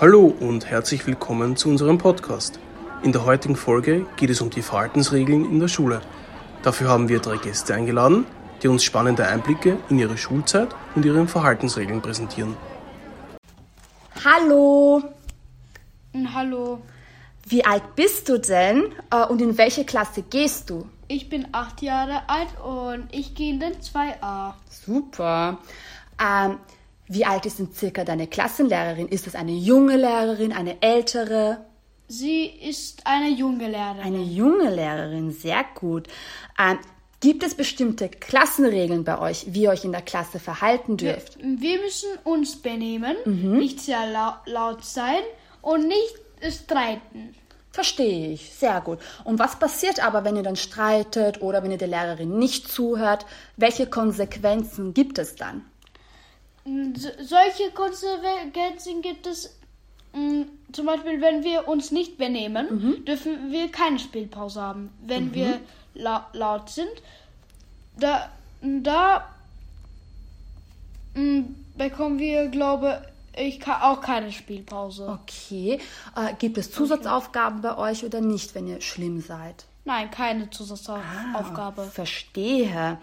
Hallo und herzlich willkommen zu unserem Podcast. In der heutigen Folge geht es um die Verhaltensregeln in der Schule. Dafür haben wir 3 Gäste eingeladen, die uns spannende Einblicke in ihre Schulzeit und ihre Verhaltensregeln präsentieren. Hallo! Hallo, Wie alt bist du denn und in welche Klasse gehst du? ich bin 8 Jahre alt und ich gehe in den 2a. Super. Wie alt ist denn circa deine Klassenlehrerin? Ist es eine junge Lehrerin, eine ältere? Sie ist eine junge Lehrerin. Eine junge Lehrerin, sehr gut. Gibt es bestimmte Klassenregeln bei euch, wie ihr euch in der Klasse verhalten dürft? Wir müssen uns benehmen, nicht sehr laut sein und nicht streiten. Verstehe ich, sehr gut. Und was passiert aber, wenn ihr dann streitet oder wenn ihr der Lehrerin nicht zuhört? Welche Konsequenzen gibt es dann? Solche Konsequenzen gibt es, zum Beispiel, wenn wir uns nicht benehmen, dürfen wir keine Spielpause haben. Wenn wir laut sind, da bekommen wir, glaube ich, auch keine Spielpause. Okay. Gibt es Zusatzaufgaben bei euch oder nicht, wenn ihr schlimm seid? Nein, keine Zusatzaufgabe. Verstehe.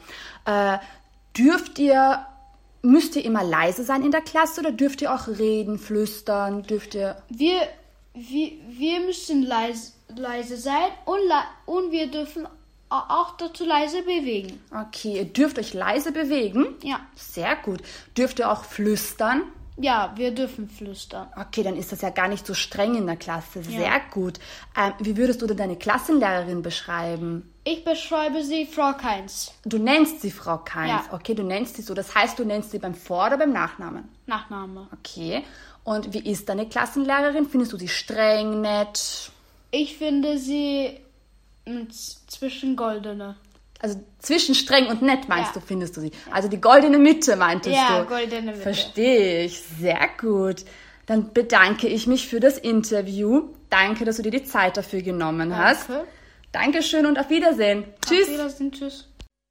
Müsst ihr immer leise sein in der Klasse oder dürft ihr auch reden, flüstern? Wir müssen leise sein und wir dürfen auch dazu leise bewegen. Okay, ihr dürft euch leise bewegen? Ja. Sehr gut. Dürft ihr auch flüstern? Ja, wir dürfen flüstern. Okay, dann ist das ja gar nicht so streng in der Klasse. Sehr Ja. gut. Wie würdest du denn deine Klassenlehrerin beschreiben? Ich beschreibe sie Frau Kainz. Du nennst sie Frau Kainz. Ja. Okay, du nennst sie so. Das heißt, du nennst sie beim Vor- oder beim Nachnamen? Nachname. Okay. Und wie ist deine Klassenlehrerin? Findest du sie streng, nett? Ich finde sie zwischen goldene. Also zwischen streng und nett meinst Ja. du, findest du sie? Also die goldene Mitte meintest Ja, du? goldene Mitte. Verstehe ich. Sehr gut. Dann bedanke ich mich für das Interview. Danke, dass du dir die Zeit dafür genommen hast. Danke. Dankeschön und auf Wiedersehen. Tschüss. Auf Wiedersehen, tschüss.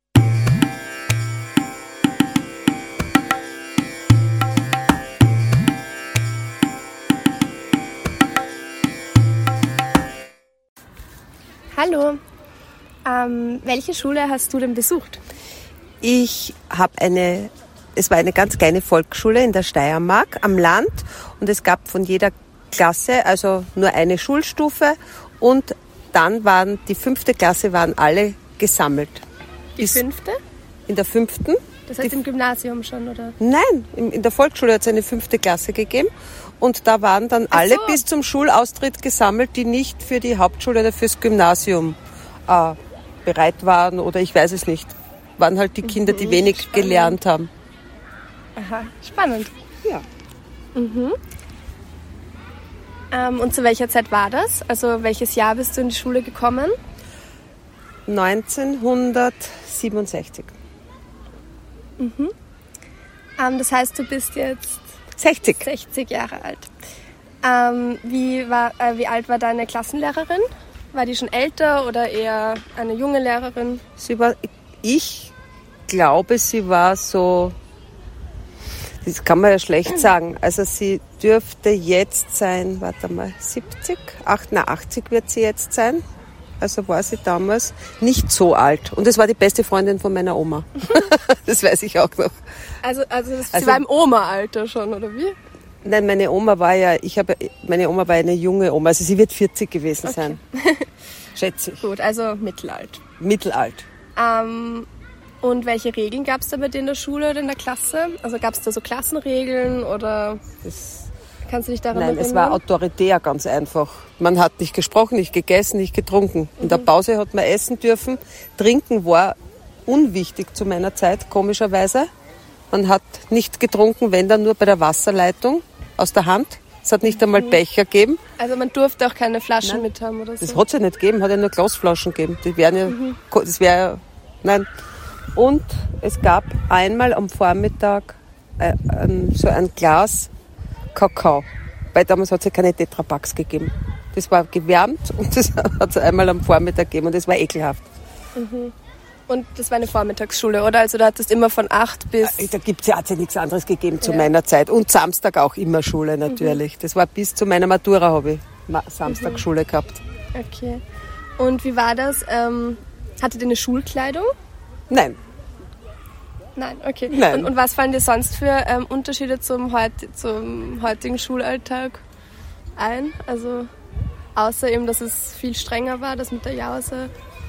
Hallo, welche Schule hast du denn besucht? Ich habe es war eine ganz kleine Volksschule in der Steiermark am Land und es gab von jeder Klasse also nur eine Schulstufe und dann waren die 5. Klasse waren alle gesammelt. Die 5.? In der 5. Das heißt im Gymnasium schon, oder? Nein, in der Volksschule hat es eine 5. Klasse gegeben und da waren dann alle so. bis zum Schulaustritt gesammelt, die nicht für die Hauptschule oder fürs Gymnasium bereit waren oder ich weiß es nicht. Waren halt die Kinder, die wenig gelernt haben. Aha, spannend. Ja. Und zu welcher Zeit war das? Also welches Jahr bist du in die Schule gekommen? 1967. Das heißt, du bist jetzt 60. 60 Jahre alt. Wie alt war deine Klassenlehrerin? War die schon älter oder eher eine junge Lehrerin? Ich glaube, sie war so, das kann man ja schlecht sagen, also sie dürfte jetzt sein, 70, 80 wird sie jetzt sein. Also war sie damals nicht so alt. Und es war die beste Freundin von meiner Oma. Das weiß ich auch noch. Also sie war im Oma-Alter schon, oder wie? Nein, meine Oma war eine junge Oma. Also sie wird 40 gewesen sein. Schätze ich. Gut, also mittelalt. Mittelalt. Und welche Regeln gab es da bei dir in der Schule oder in der Klasse? Also gab es da so Klassenregeln oder kannst du dich daran erinnern? Nein, es war autoritär, ganz einfach. Man hat nicht gesprochen, nicht gegessen, nicht getrunken. In der Pause hat man essen dürfen. Trinken war unwichtig zu meiner Zeit, komischerweise. Man hat nicht getrunken, wenn dann nur bei der Wasserleitung aus der Hand. Es hat nicht einmal Becher gegeben. Also man durfte auch keine Flaschen mit haben oder so? Das hat es ja nicht gegeben, hat ja nur Glasflaschen gegeben. Nein. Und es gab einmal am Vormittag so ein Glas Kakao, weil damals hat es ja keine Tetrapacks gegeben. Das war gewärmt und das hat es einmal am Vormittag gegeben und das war ekelhaft. Und das war eine Vormittagsschule, oder? Also du hattest immer von 8 bis... Da hat es ja nichts anderes gegeben zu meiner Zeit. Und Samstag auch immer Schule natürlich. Das war bis zu meiner Matura, habe ich Samstag Schule gehabt. Okay. Und wie war das? Hattet ihr eine Schulkleidung? Nein. Nein, okay. Nein. Und was fallen dir sonst für Unterschiede zum heutigen Schulalltag ein? Also außer eben, dass es viel strenger war, das mit der Jause.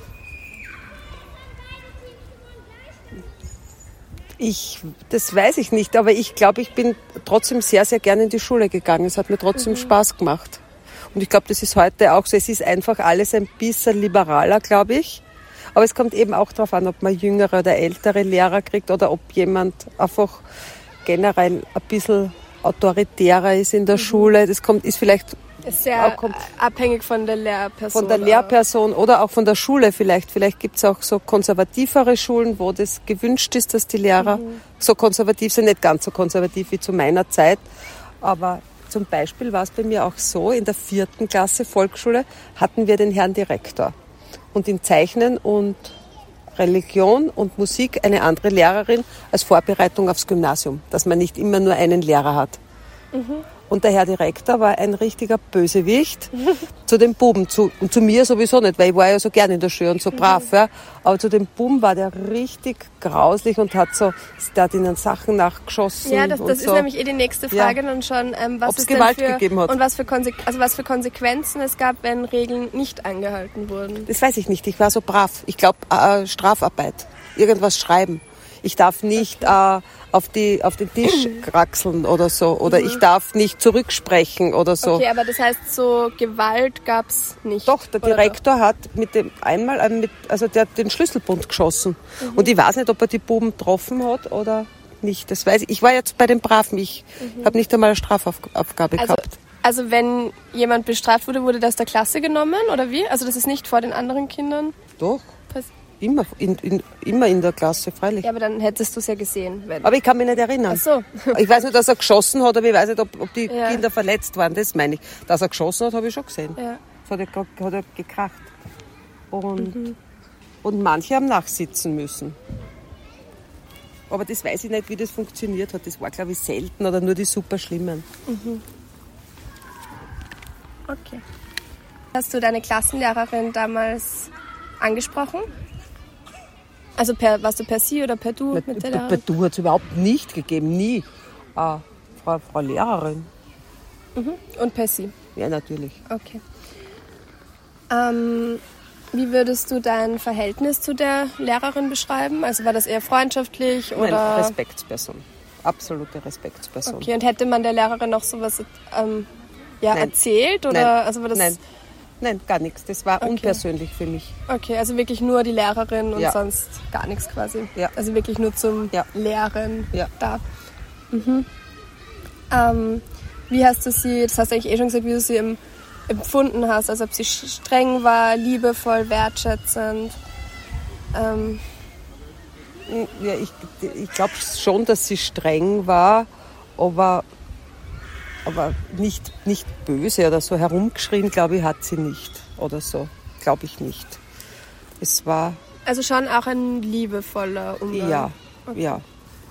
Das weiß ich nicht, aber ich glaube, ich bin trotzdem sehr, sehr gerne in die Schule gegangen. Es hat mir trotzdem Spaß gemacht. Und ich glaube, das ist heute auch so. Es ist einfach alles ein bisschen liberaler, glaube ich. Aber es kommt eben auch darauf an, ob man jüngere oder ältere Lehrer kriegt oder ob jemand einfach generell ein bisschen autoritärer ist in der Schule. Das ist vielleicht... Ist sehr abhängig von der Lehrperson. Von der Lehrperson oder auch von der Schule vielleicht. Vielleicht gibt es auch so konservativere Schulen, wo das gewünscht ist, dass die Lehrer so konservativ sind. Nicht ganz so konservativ wie zu meiner Zeit. Aber zum Beispiel war es bei mir auch so, in der 4. Klasse Volksschule hatten wir den Herrn Direktor. Und in Zeichnen und Religion und Musik eine andere Lehrerin als Vorbereitung aufs Gymnasium. Dass man nicht immer nur einen Lehrer hat. Und der Herr Direktor war ein richtiger Bösewicht zu den Buben. Und zu mir sowieso nicht, weil ich war ja so gern in der Schule und so brav. Ja. Aber zu den Buben war der richtig grauslich und der hat ihnen Sachen nachgeschossen. Ja, das und ist nämlich die nächste Frage dann schon. Ob es Gewalt gegeben hat. Und was für Konsequenzen es gab, wenn Regeln nicht eingehalten wurden. Das weiß ich nicht. Ich war so brav. Ich glaube, Strafarbeit. Irgendwas schreiben. Ich darf nicht auf den Tisch kraxeln oder so. Oder ich darf nicht zurücksprechen oder so. Okay, aber das heißt, so Gewalt gab's nicht? Doch, der Direktor hat der hat den Schlüsselbund geschossen. Und ich weiß nicht, ob er die Buben getroffen hat oder nicht. Das weiß ich. Ich war jetzt bei den Braven. Ich habe nicht einmal eine Strafaufgabe gehabt. Also wenn jemand bestraft wurde, wurde das aus der Klasse genommen oder wie? Also das ist nicht vor den anderen Kindern? Doch. Immer in der Klasse, freilich. Ja, aber dann hättest du es ja gesehen. Aber ich kann mich nicht erinnern. Ach so. Ich weiß nicht, dass er geschossen hat, aber ich weiß nicht, ob die Kinder verletzt waren. Das meine ich. Dass er geschossen hat, habe ich schon gesehen. Ja. Das hat er gekracht. Und manche haben nachsitzen müssen. Aber das weiß ich nicht, wie das funktioniert hat. Das war, glaube ich, selten oder nur die super Schlimmen. Okay. Hast du deine Klassenlehrerin damals angesprochen? Also warst du per Sie oder per Du mit der Lehrerin? Per Du hat es überhaupt nicht gegeben, nie. Frau Lehrerin. Und per Sie? Ja, natürlich. Okay. Wie würdest du dein Verhältnis zu der Lehrerin beschreiben? Also war das eher freundschaftlich oder? Nein, Respektsperson. Absolute Respektsperson. Okay, und hätte man der Lehrerin noch sowas erzählt? Oder? Nein. Also war das Nein, gar nichts. Das war unpersönlich für mich. Okay, also wirklich nur die Lehrerin und sonst gar nichts quasi. Ja. Also wirklich nur zum Lehren da. Wie hast du sie, das hast du eigentlich schon gesagt, wie du sie empfunden hast, also ob sie streng war, liebevoll, wertschätzend? Ja, ich glaube schon, dass sie streng war, aber nicht böse oder so. Herumgeschrien, glaube ich, hat sie nicht oder so. Glaube ich nicht. Es war... Also schon auch ein liebevoller Umgang? Ja, okay. Ja.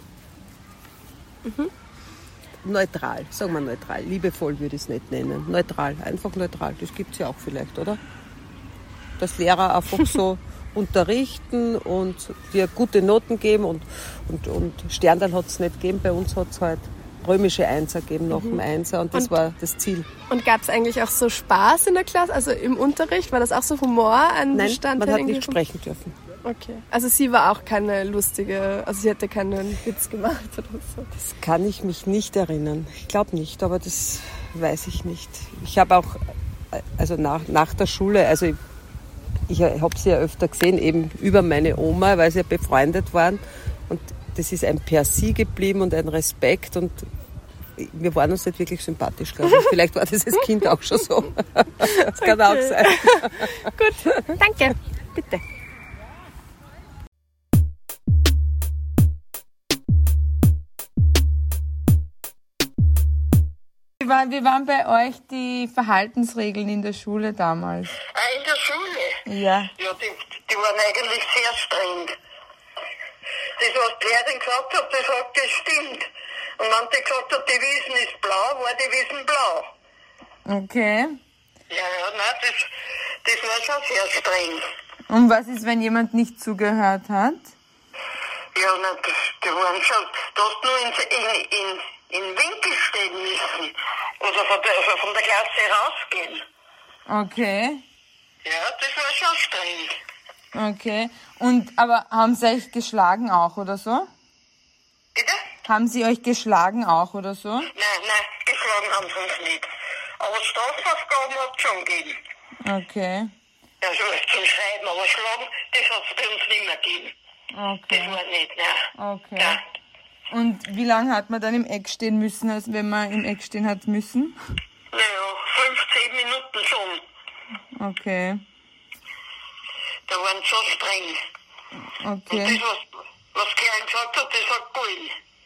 Neutral, sagen wir neutral. Liebevoll würde ich es nicht nennen. Neutral, einfach neutral. Das gibt es ja auch vielleicht, oder? Dass Lehrer einfach so unterrichten und dir gute Noten geben und Sterndal hat es nicht gegeben. Bei uns hat es halt römische Einser gegeben nach dem Einser und das war das Ziel. Und gab es eigentlich auch so Spaß in der Klasse, also im Unterricht? War das auch so Humor an Bestandteil? Nein, man hat nicht sprechen dürfen. Okay. Also sie war auch keine lustige, also sie hatte keinen Witz gemacht oder so? Das kann ich mich nicht erinnern. Ich glaube nicht, aber das weiß ich nicht. Ich habe auch, also nach der Schule, also ich habe sie ja öfter gesehen, eben über meine Oma, weil sie ja befreundet waren. Und das ist ein Per Sie geblieben und ein Respekt und wir waren uns nicht wirklich sympathisch, glaube ich. Vielleicht war das als Kind auch schon so. Das kann auch sein. Gut, danke. Bitte. Wie waren bei euch die Verhaltensregeln in der Schule damals? In der Schule? Ja. Ja, die waren eigentlich sehr streng. Das, was die Lehrerin gesagt hat, das hat gestimmt. Und wenn die gesagt hat, die Wiesen ist blau, war die Wiesen blau. Okay. Ja, nein, das war schon sehr streng. Und was ist, wenn jemand nicht zugehört hat? Ja, nein, die waren schon, du hast nur in Winkel stehen müssen. Oder von der Klasse rausgehen. Okay. Ja, das war schon streng. Okay. Und, aber haben sie euch geschlagen auch oder so? Bitte? Haben sie euch geschlagen auch oder so? Nein, geschlagen haben sie uns nicht. Aber Strafaufgaben hat es schon gegeben. Okay. Also zum Schreiben, aber Schlagen, das hat es bei uns nicht mehr gegeben. Okay. Das war nicht, nein. Okay. Nein. Und wie lange hat man dann im Eck stehen müssen, als wenn man im Eck stehen hat müssen? Naja, 5-10 Minuten schon. Okay. Da waren sie so streng. Okay. Und das, was Klein gesagt hat, das hat gegolten.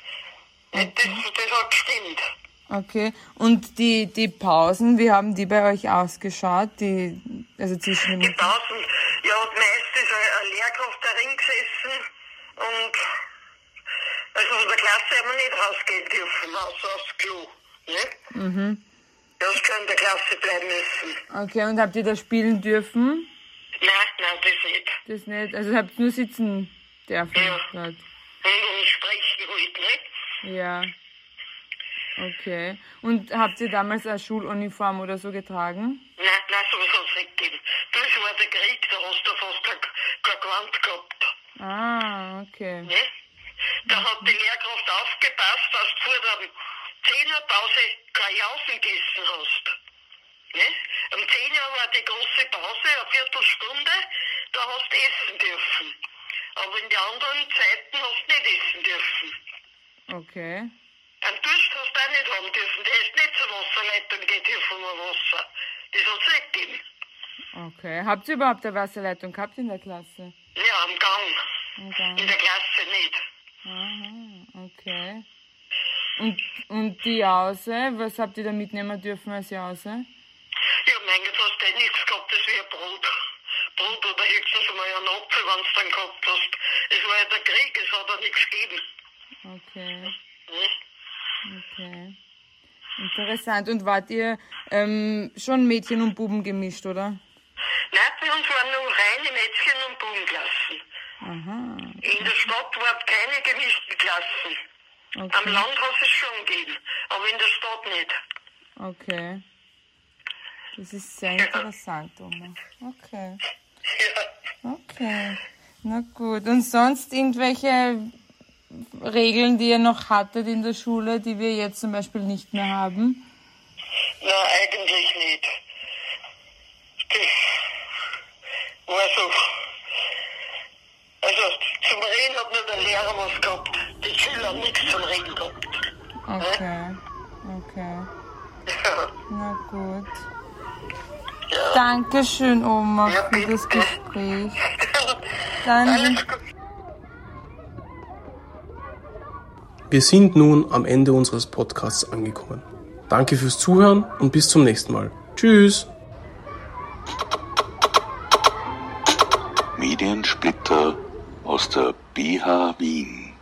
Das hat gestimmt. Okay. Und die Pausen, wie haben die bei euch ausgeschaut? Also zwischen Die Pausen, ja, meist ist eine Lehrkraft darin gesessen und also von der Klasse haben wir nicht rausgehen dürfen, außer aufs Klo. Ne? Mhm. Du hast schon in der Klasse bleiben müssen. Okay, und habt ihr da spielen dürfen? Nein, das nicht. Das nicht. Also habt ihr nur sitzen dürfen Ja. dort? Und sprechen halt, ne? Ja. Okay. Und habt ihr damals eine Schuluniform oder so getragen? Nein, sowas hat es nicht gegeben. Das war der Krieg, da hast du fast kein Gewand gehabt. Ah, okay. Ne? Da hat die Lehrkraft aufgepasst, dass du vor der 10 Uhr Pause keine Jausen gegessen hast. Ne? Um 10 Uhr war die große Pause, eine Viertelstunde, da hast du essen dürfen. Aber in den anderen Zeiten hast du nicht essen dürfen. Okay. Einen Durst hast du auch nicht haben dürfen, der ist nicht zur Wasserleitung geht dürfen nur Wasser. Das hat es nicht gegeben. Okay. Habt ihr überhaupt eine Wasserleitung gehabt in der Klasse? Ja, am Gang. Am Gang. In der Klasse nicht. Aha, okay. Und die Jause, was habt ihr da mitnehmen dürfen als Jause? Ja, mein Gott, hast du nichts gehabt, das wäre Brot. Brot oder höchstens einmal einen Apfel, wenn du dann gehabt hast. Es war ja der Krieg, es hat ja nichts gegeben. Okay. Hm? Okay. Interessant. Und wart ihr schon Mädchen und Buben gemischt, oder? Nein, bei uns waren nur reine Mädchen- und Bubenklassen. Aha. In der Stadt waren keine gemischten Klassen. Okay. Am Land hat es schon gegeben, aber in der Stadt nicht. Okay. Das ist sehr interessant, Oma. Okay. Ja. Okay. Na gut. Und sonst irgendwelche Regeln, die ihr noch hattet in der Schule, die wir jetzt zum Beispiel nicht mehr haben? Na, eigentlich nicht. Das war so. Also zum Reden hat nur der Lehrer was gehabt. Die Schüler haben nichts zum Reden gehabt. Okay. Okay. Ja. Na gut. Ja. Dankeschön, Oma, Ja, für das bitte. Gespräch. Dann Alles gut. Wir sind nun am Ende unseres Podcasts angekommen. Danke fürs Zuhören und bis zum nächsten Mal. Tschüss! Mediensplitter aus der BH Wien.